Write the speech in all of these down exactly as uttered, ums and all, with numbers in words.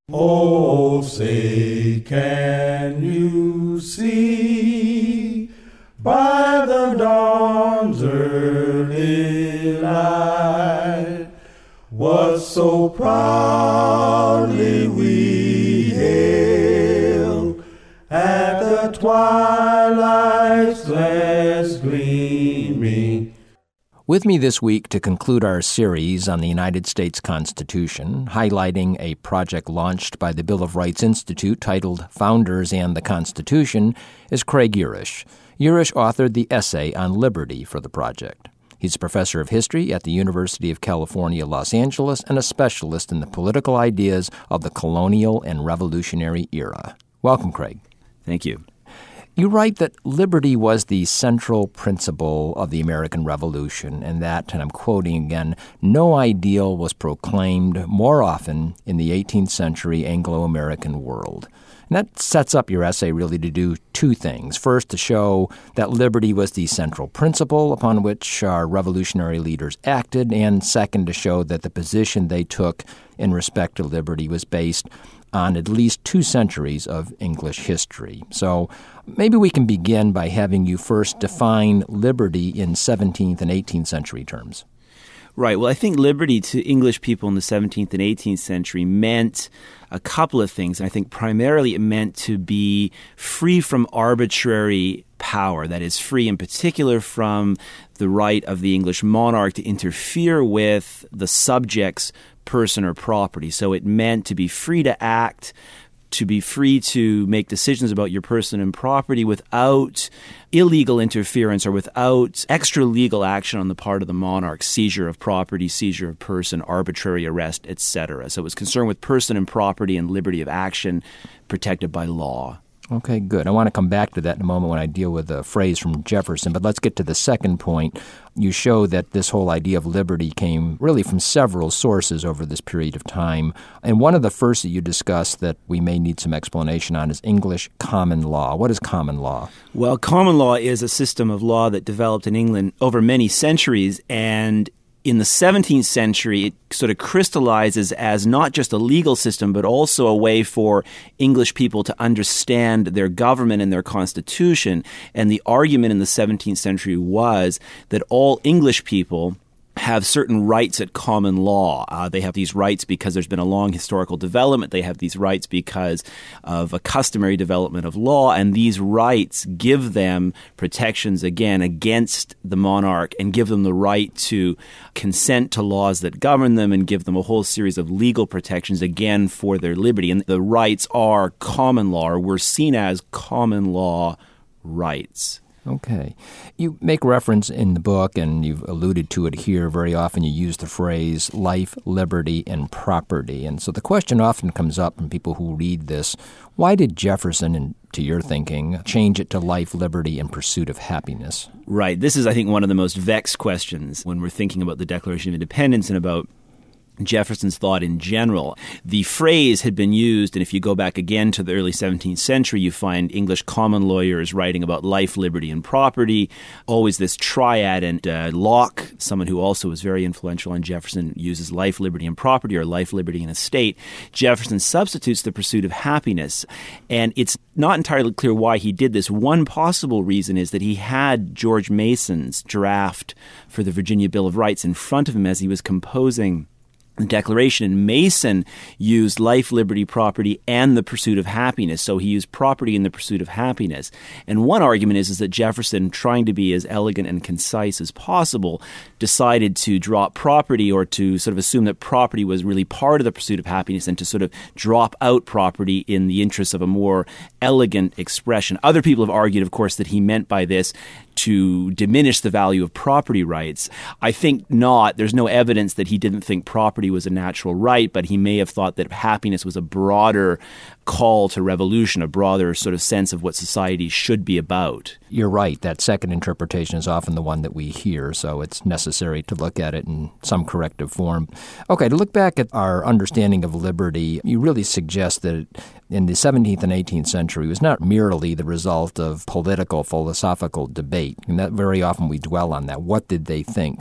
Oh, say, can you see by the dawn's early light what so proudly we hailed at the twilight's last gleaming? With me this week to conclude our series on the United States Constitution, highlighting a project launched by the Bill of Rights Institute titled Founders and the Constitution, is Craig Urich. Urich authored the essay on liberty for the project. He's a professor of history at the University of California, Los Angeles, and a specialist in the political ideas of the colonial and revolutionary era. Welcome, Craig. Thank you. You write that liberty was the central principle of the American Revolution, and that, and I'm quoting again, no ideal was proclaimed more often in the eighteenth century Anglo-American world. And that sets up your essay really to do two things. First, to show that liberty was the central principle upon which our revolutionary leaders acted, and second, to show that the position they took in respect to liberty was based on at least two centuries of English history. So maybe we can begin by having you first define liberty in seventeenth and eighteenth century terms. Right. Well, I think liberty to English people in the seventeenth and eighteenth century meant a couple of things. I think primarily it meant to be free from arbitrary power, that is, free in particular from the right of the English monarch to interfere with the subject's person or property. So it meant to be free to act, to be free to make decisions about your person and property without illegal interference or without extra legal action on the part of the monarch, seizure of property, seizure of person, arbitrary arrest, et cetera. So it was concerned with person and property and liberty of action protected by law. Okay, good. I want to come back to that in a moment when I deal with a phrase from Jefferson, but let's get to the second point. You show that this whole idea of liberty came really from several sources over this period of time, and one of the first that you discuss that we may need some explanation on is English common law. What is common law? Well, common law is a system of law that developed in England over many centuries, and in the seventeenth century, it sort of crystallizes as not just a legal system, but also a way for English people to understand their government and their constitution. And the argument in the seventeenth century was that all English people have certain rights at common law. Uh, they have these rights because there's been a long historical development. They have these rights because of a customary development of law, and these rights give them protections, again, against the monarch and give them the right to consent to laws that govern them and give them a whole series of legal protections, again, for their liberty. And the rights are common law, or were seen as common law rights. Okay. You make reference in the book, and you've alluded to it here very often, you use the phrase life, liberty, and property. And so the question often comes up from people who read this, why did Jefferson, and to your thinking, change it to life, liberty, and pursuit of happiness? Right. This is, I think, one of the most vexed questions when we're thinking about the Declaration of Independence and about Jefferson's thought in general. The phrase had been used, and if you go back again to the early seventeenth century, you find English common lawyers writing about life, liberty, and property, always this triad. And uh, Locke, someone who also was very influential on Jefferson, uses life, liberty, and property, or life, liberty, and estate. Jefferson substitutes the pursuit of happiness. And it's not entirely clear why he did this. One possible reason is that he had George Mason's draft for the Virginia Bill of Rights in front of him as he was composing the Declaration, and Mason used life, liberty, property, and the pursuit of happiness. So he used property in the pursuit of happiness. And one argument is, is that Jefferson, trying to be as elegant and concise as possible, decided to drop property, or to sort of assume that property was really part of the pursuit of happiness, and to sort of drop out property in the interest of a more elegant expression. Other people have argued, of course, that he meant by this to diminish the value of property rights. I think not. There's no evidence that he didn't think property was a natural right, but he may have thought that happiness was a broader call to revolution, a broader sort of sense of what society should be about. You're right. That second interpretation is often the one that we hear, so it's necessary to look at it in some corrective form. Okay, to look back at our understanding of liberty, you really suggest that in the seventeenth and eighteenth century, it was not merely the result of political, philosophical debate. And that very often we dwell on that. What did they think?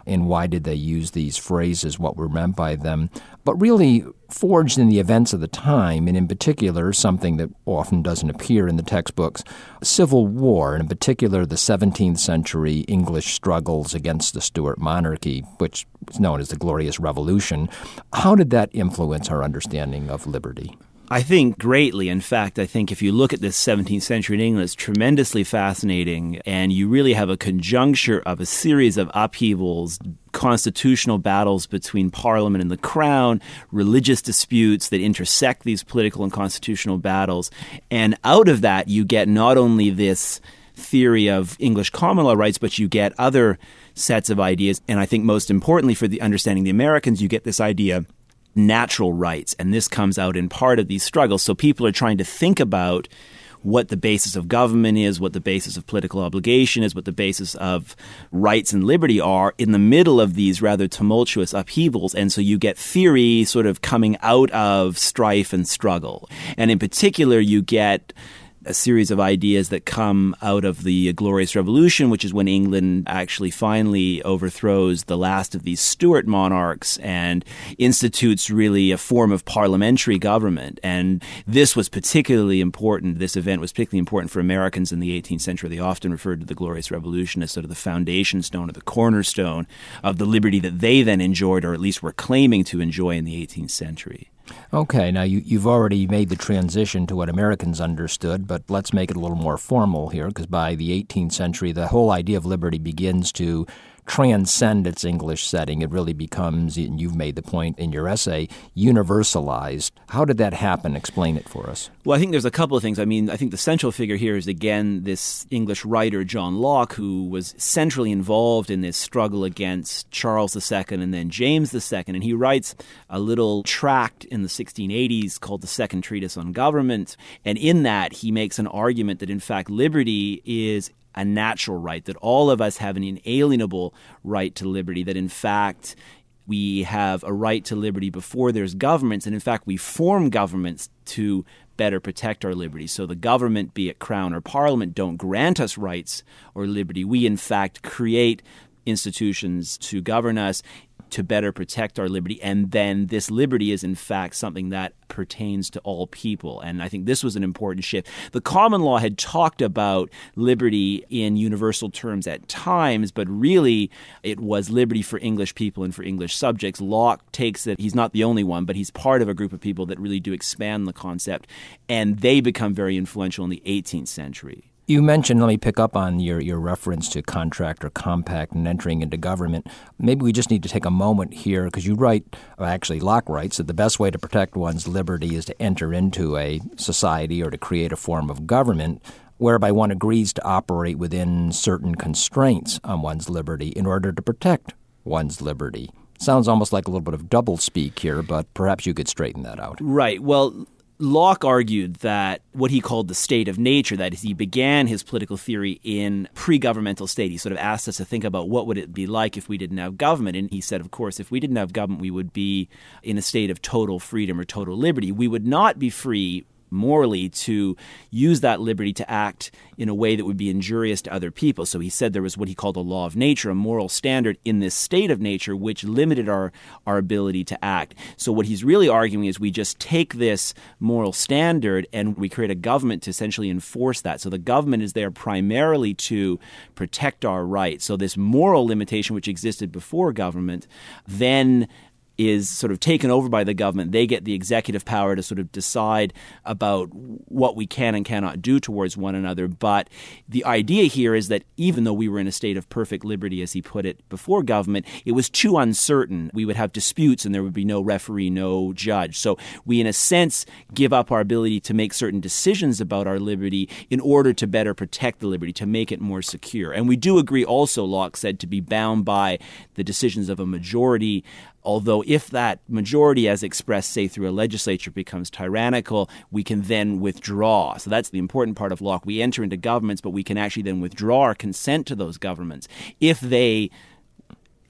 and why did they use these phrases, what were meant by them, but really forged in the events of the time, and in particular, something that often doesn't appear in the textbooks, civil war, and in particular the seventeenth century English struggles against the Stuart monarchy, which is known as the Glorious Revolution. How did that influence our understanding of liberty? I think greatly. In fact, I think if you look at this seventeenth century in England, it's tremendously fascinating, and you really have a conjuncture of a series of upheavals, constitutional battles between Parliament and the Crown, religious disputes that intersect these political and constitutional battles. And out of that, you get not only this theory of English common law rights, but you get other sets of ideas. And I think most importantly for the understanding the Americans, you get this idea natural rights. And this comes out in part of these struggles. So people are trying to think about what the basis of government is, what the basis of political obligation is, what the basis of rights and liberty are in the middle of these rather tumultuous upheavals. And so you get theory sort of coming out of strife and struggle. And in particular, you get a series of ideas that come out of the Glorious Revolution, which is when England actually finally overthrows the last of these Stuart monarchs and institutes really a form of parliamentary government. And this was particularly important. This event was particularly important for Americans in the eighteenth century. They often referred to the Glorious Revolution as sort of the foundation stone or the cornerstone of the liberty that they then enjoyed, or at least were claiming to enjoy in the eighteenth century. Okay, now you, you've already made the transition to what Americans understood, but let's make it a little more formal here, because by the eighteenth century, the whole idea of liberty begins to transcend its English setting. It really becomes, and you've made the point in your essay, universalized. How did that happen? Explain it for us. Well, I think there's a couple of things. I mean, I think the central figure here is, again, this English writer, John Locke, who was centrally involved in this struggle against Charles the Second and then James the Second. And he writes a little tract in the sixteen eighties called The Second Treatise on Government. And in that, he makes an argument that, in fact, liberty is a natural right, that all of us have an inalienable right to liberty, that in fact we have a right to liberty before there's governments, and in fact we form governments to better protect our liberty. So the government, be it Crown or Parliament, don't grant us rights or liberty. We in fact create institutions to govern us to better protect our liberty. And then this liberty is in fact something that pertains to all people. And I think this was an important shift. The common law had talked about liberty in universal terms at times, but really it was liberty for English people and for English subjects. Locke takes it, he's not the only one, but he's part of a group of people that really do expand the concept. And they become very influential in the eighteenth century. You mentioned, let me pick up on your, your reference to contract or compact and entering into government. Maybe we just need to take a moment here, because you write, or actually Locke writes, that the best way to protect one's liberty is to enter into a society or to create a form of government whereby one agrees to operate within certain constraints on one's liberty in order to protect one's liberty. Sounds almost like a little bit of doublespeak here, but perhaps you could straighten that out. Right. Well, Locke argued that what he called the state of nature, that is, he began his political theory in pre-governmental state. He sort of asked us to think about what would it be like if we didn't have government. And he said, of course, if we didn't have government, we would be in a state of total freedom or total liberty. We would not be free morally to use that liberty to act in a way that would be injurious to other people. So he said there was what he called a law of nature, a moral standard in this state of nature which limited our, our ability to act. So what he's really arguing is we just take this moral standard and we create a government to essentially enforce that. So the government is there primarily to protect our rights. So this moral limitation which existed before government then is sort of taken over by the government. They get the executive power to sort of decide about what we can and cannot do towards one another. But the idea here is that even though we were in a state of perfect liberty, as he put it, before government, it was too uncertain. We would have disputes and there would be no referee, no judge. So we, in a sense, give up our ability to make certain decisions about our liberty in order to better protect the liberty, to make it more secure. And we do agree also, Locke said, to be bound by the decisions of a majority. Although if that majority, as expressed, say, through a legislature, becomes tyrannical, we can then withdraw. So that's the important part of Locke. We enter into governments, but we can actually then withdraw our consent to those governments if they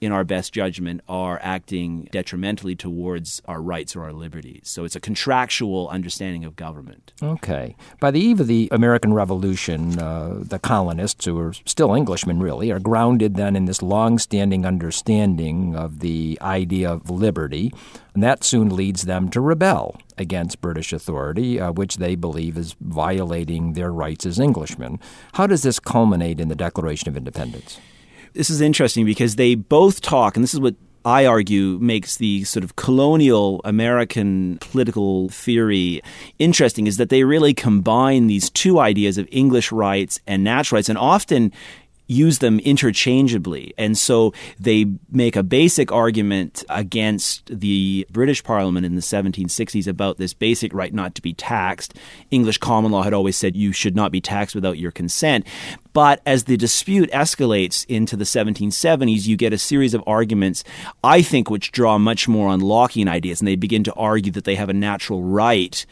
in our best judgment, are acting detrimentally towards our rights or our liberties. So it's a contractual understanding of government. Okay. By the eve of the American Revolution, uh, the colonists, who are still Englishmen really, are grounded then in this long-standing understanding of the idea of liberty, and that soon leads them to rebel against British authority, uh, which they believe is violating their rights as Englishmen. How does this culminate in the Declaration of Independence? This is interesting because they both talk, and this is what I argue makes the sort of colonial American political theory interesting, is that they really combine these two ideas of English rights and natural rights, and often use them interchangeably. And so they make a basic argument against the British Parliament in the seventeen sixties about this basic right not to be taxed. English common law had always said you should not be taxed without your consent. But as the dispute escalates into the seventeen seventies, you get a series of arguments, I think, which draw much more on Lockean ideas, and they begin to argue that they have a natural right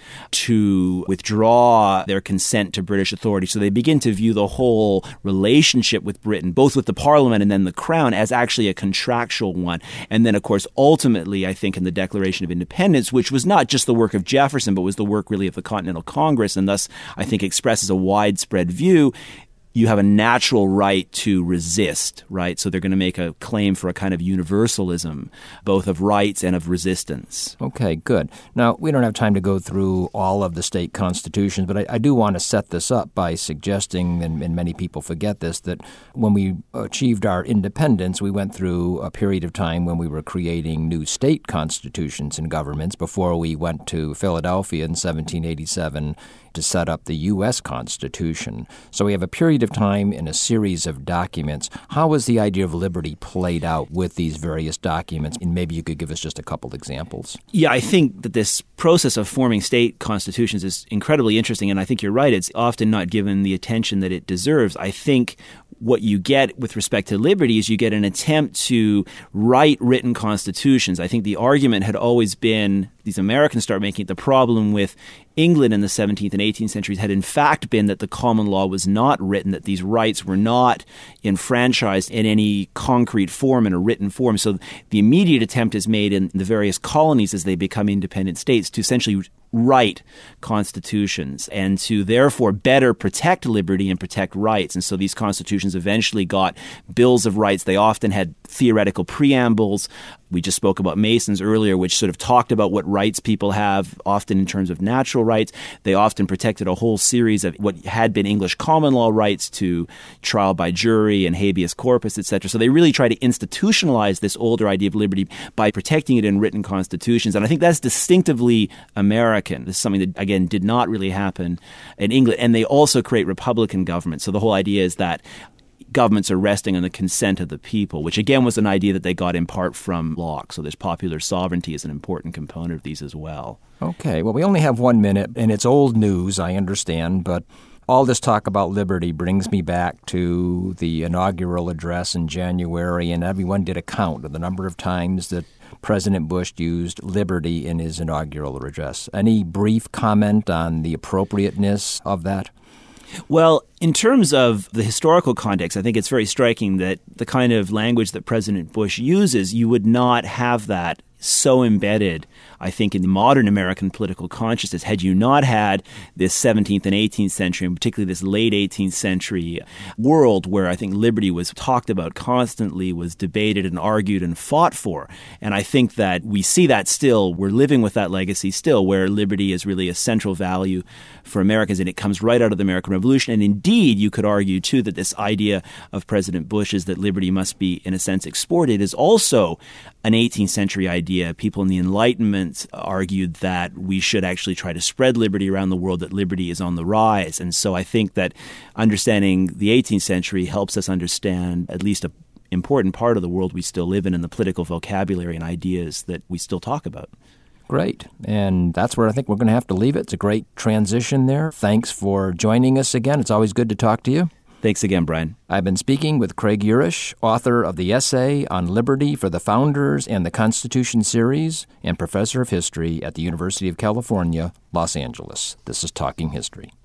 to withdraw their consent to British authority. So they begin to view the whole relationship with Britain, both with the Parliament and then the Crown, as actually a contractual one. And then, of course, ultimately, I think in the Declaration of Independence, which was not just the work of Jefferson, but was the work really of the Continental Congress, and thus, I think, expresses a widespread view, you have a natural right to resist, right? So they're going to make a claim for a kind of universalism, both of rights and of resistance. Okay, good. Now, we don't have time to go through all of the state constitutions, but I, I do want to set this up by suggesting, and, and many people forget this, that when we achieved our independence, we went through a period of time when we were creating new state constitutions and governments before we went to Philadelphia in seventeen eighty-seven to set up the U S Constitution. So we have a period of time in a series of documents. How was the idea of liberty played out with these various documents? And maybe you could give us just a couple examples. Yeah, I think that this process of forming state constitutions is incredibly interesting, and I think you're right. It's often not given the attention that it deserves. I think what you get with respect to liberty is you get an attempt to write written constitutions. I think the argument had always been, these Americans start making it, the problem with England in the seventeenth and eighteenth centuries had in fact been that the common law was not written, that these rights were not enfranchised in any concrete form, in a written form. So the immediate attempt is made in the various colonies as they become independent states to essentially write constitutions and to therefore better protect liberty and protect rights. And so these constitutions eventually got bills of rights. They often had theoretical preambles. We just spoke about Mason's earlier, which sort of talked about what rights people have, often in terms of natural rights. They often protected a whole series of what had been English common law rights to trial by jury and habeas corpus, et cetera. So they really try to institutionalize this older idea of liberty by protecting it in written constitutions. And I think that's distinctively American. This is something that, again, did not really happen in England. And they also create republican governments. So the whole idea is that governments are resting on the consent of the people, which again was an idea that they got in part from Locke. So there's popular sovereignty as an important component of these as well. Okay, well, we only have one minute, and it's old news, I understand, but all this talk about liberty brings me back to the inaugural address in January, and everyone did a count of the number of times that President Bush used liberty in his inaugural address. Any brief comment on the appropriateness of that? Well, in terms of the historical context, I think it's very striking that the kind of language that President Bush uses, you would not have that so embedded, I think, in the modern American political consciousness had you not had this seventeenth and eighteenth century, and particularly this late eighteenth century world where I think liberty was talked about constantly, was debated and argued and fought for. And I think that we see that still. We're living with that legacy still, where liberty is really a central value for Americans, and it comes right out of the American Revolution. And indeed, you could argue, too, that this idea of President Bush's that liberty must be, in a sense, exported is also an eighteenth century idea. People in the Enlightenment argued that we should actually try to spread liberty around the world, that liberty is on the rise. And so I think that understanding the eighteenth century helps us understand at least an important part of the world we still live in and the political vocabulary and ideas that we still talk about. Great. And that's where I think we're going to have to leave it. It's a great transition there. Thanks for joining us again. It's always good to talk to you. Thanks again, Brian. I've been speaking with Craig Urich, author of the essay on Liberty for the Founders and the Constitution series and professor of history at the University of California, Los Angeles. This is Talking History.